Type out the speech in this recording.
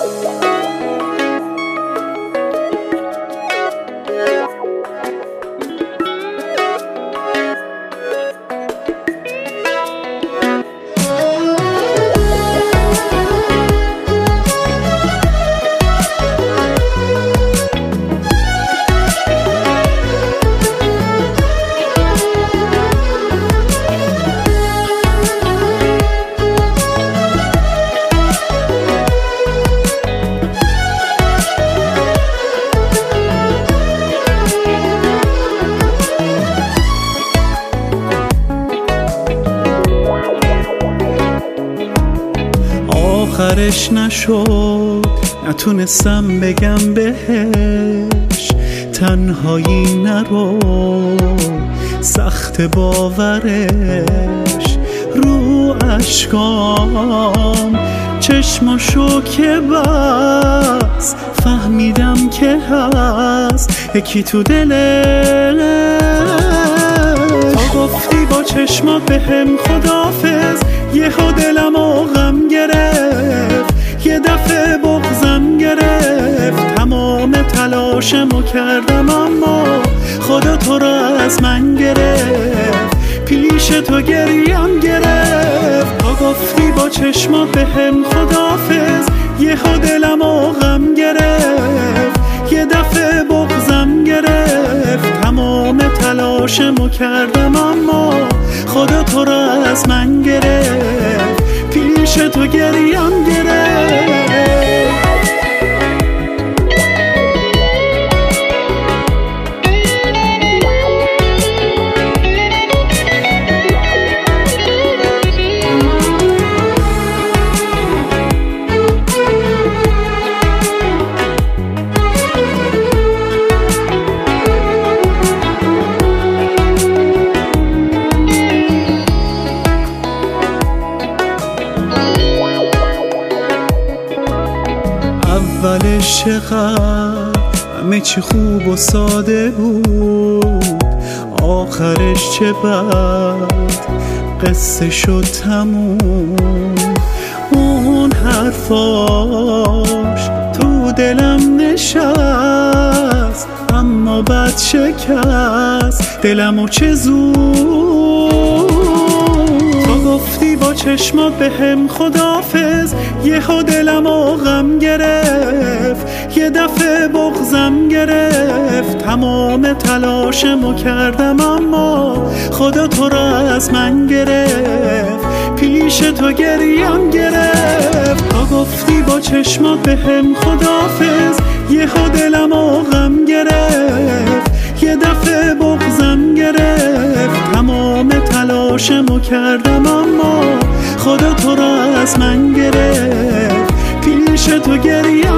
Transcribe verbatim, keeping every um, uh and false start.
آخرش نشد، نتونستم بگم بهش تنهایی نرو، سخت باورش رو اشکام چشماشو که بس فهمیدم که هست یکی تو دلش. تا گفتی با چشمات بهم خداحافظ، یهو دلم و غم گرفت، یه دفعه بغضم گرفت، تمام تلاشمو کردم اما خدا تو را از من گرفت، پیش تو گریم گرفت. تا گفتی با چشمات بهم خداحافظ، یهو دلم و غم گرفت، یه دفعه بغضم گرفت، تمام تلاشمو کردم اما خدا تو را از من گرفت، پیش تو گریم گرفت. اولش چقدر همه چی خوب و ساده بود، آخرش چه بد قصه شد تموم. اون حرفاش تو دلم نشست، اما بد شکست دلمو چه زود. تا گفتی با چشمات بهم خداحافظ، یهو دلم و غم گرفت، یه دفعه بغضم گرفت، تمام تلاشمو کردم اما خدا تو را از من گرفت، پیش تو گریم گرفت. تا گفتی با چشمات بهم خداحافظ، یهو دلم و غم گرفت، یه دفعه بغضم گرفت، تمام تلاشمو کردم اما خدا تو را از من گرفت، پیش تو گریم